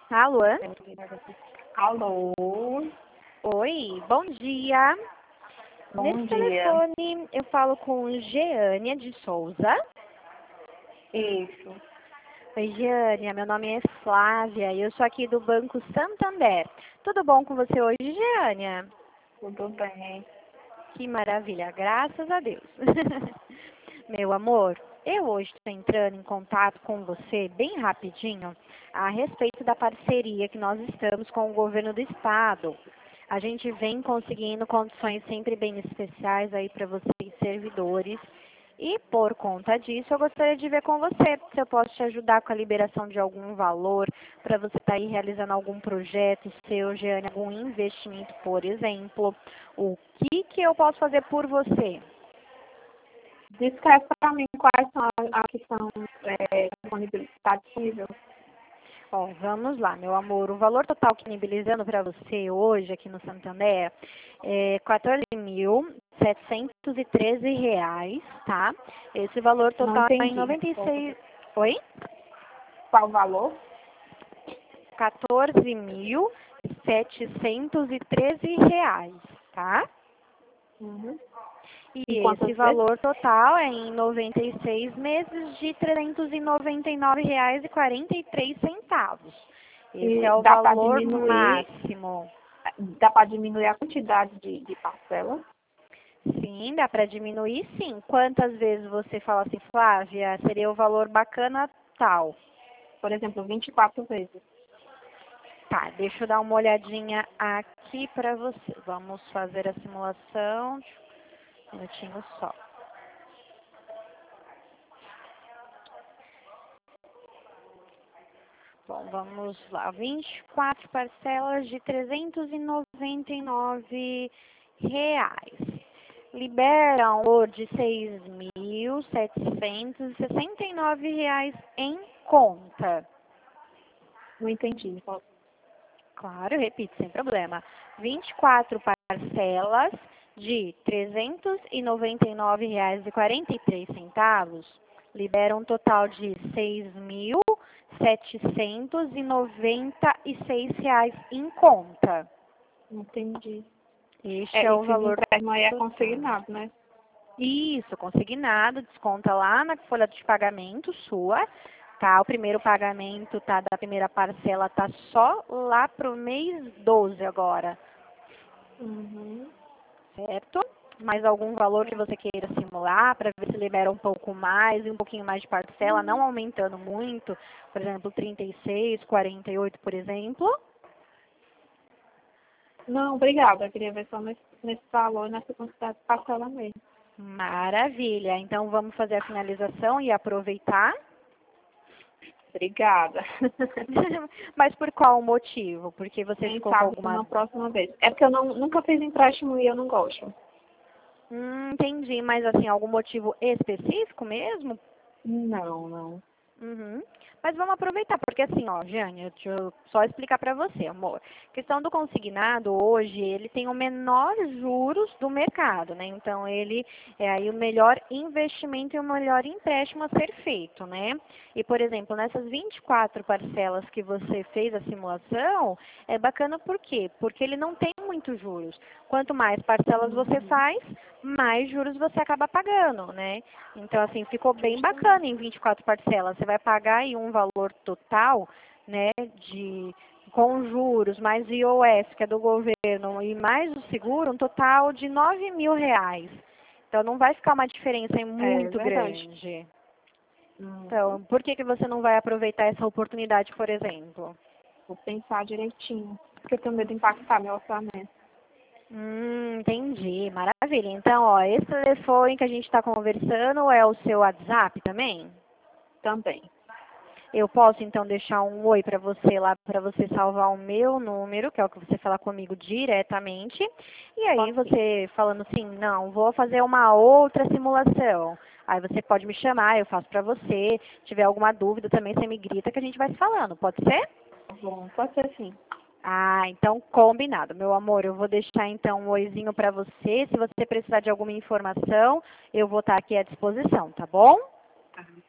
Alô? Alô, Oi, bom dia. bom Nesse dia. telefone eu falo com Geânia de Souza. Isso, Oi, Geânia, meu nome é Flávia e eu sou aqui do Banco Santander. Tudo bom com você hoje, Geânia? tudo bem. Que maravilha, graças a Deus. Meu amor, eu hoje estou entrando em contato com você bem rapidinho a respeito da parceria que nós estamos com o governo do estado. A gente vem conseguindo condições sempre bem especiais aí para vocês, servidores. E por conta disso, eu gostaria de ver com você se eu posso te ajudar com a liberação de algum valor para você estar aí realizando algum projeto seu, gerando algum investimento, por exemplo. O que eu posso fazer por você? Descreve para mim quais são as que são tá disponível. Ó, vamos lá, meu amor. O valor total disponibilizando para você hoje aqui no Santander é R$ 14.713, tá? Esse valor Não total é em entendi. 96. Oi? Qual o valor? R$ 14.713, tá? Uhum. E E esse quantas vezes? valor total é em 96 meses de R$ 399,43. Esse é E o valor máximo. dá para diminuir a quantidade de parcelas? Sim, dá para diminuir, sim. Quantas vezes você fala assim, Flávia, seria o valor bacana tal? Por exemplo, 24 vezes. Tá, deixa eu dar uma olhadinha aqui para você. Vamos fazer a simulação. Um minutinho só. Bom, vamos lá. 24 parcelas de R$ 399. Liberam o de R$ 6.769 em conta. Não entendi. Claro, eu repito, sem problema. 24 parcelas de R$ 399,43 liberam um total de R$ 6.796 em conta. Entendi. Este é o Esses valor empréstimos aí é total. consignado, né? Isso, consignado, desconta lá na folha de pagamento sua, tá? O primeiro pagamento, tá, da primeira parcela tá só lá pro mês 12 agora, Uhum. certo? Mais algum valor que você queira simular para ver se libera um pouco mais e um pouquinho mais de parcela, não aumentando muito, por exemplo, 36, 48, por exemplo. Não, obrigada. Eu queria ver só nesse valor, nessa quantidade de parcela mesmo. Maravilha. Então vamos fazer a finalização e aproveitar. Obrigada. Mas por qual motivo? Porque você Quem ficou com sabe alguma... uma próxima vez. É porque eu nunca fiz empréstimo e eu não gosto. Entendi, mas assim, algum motivo específico mesmo? Não, não. Uhum. Mas vamos aproveitar, porque assim, ó, Jânia, deixa eu só explicar para você, amor. A questão do consignado, hoje, ele tem o menor juros do mercado, né? Então, ele é aí o melhor investimento e o melhor empréstimo a ser feito, né? E, por exemplo, nessas 24 parcelas que você fez a simulação, é bacana por quê? Porque ele não tem muitos juros. Quanto mais parcelas você faz, mais juros você acaba pagando, né? Então, assim, ficou bem bacana em 24 parcelas. Você vai pagar aí um valor total, né, com juros, mais IOF, que é do governo, e mais o seguro, um total de R$ 9.000. Então, não vai ficar uma diferença aí É muito verdade. grande. Uhum. Então, por que você não vai aproveitar essa oportunidade, por exemplo? Vou pensar direitinho. Porque eu tenho medo de impactar meu orçamento. Entendi. Maravilha. Então, ó, esse telefone que a gente está conversando é o seu WhatsApp também? Também. Eu posso então deixar um oi para você lá, para você salvar o meu número, que é o que você fala comigo diretamente. E aí Pode sim. você falando assim, não, vou fazer uma outra simulação. Aí você pode me chamar, eu faço para você. Se tiver alguma dúvida também, você me grita que a gente vai se falando. Pode ser? Tá bom, pode ser sim. Ah, então combinado, meu amor. Eu vou deixar então um oizinho para você. Se você precisar de alguma informação, eu vou estar aqui à disposição, tá bom? Tá.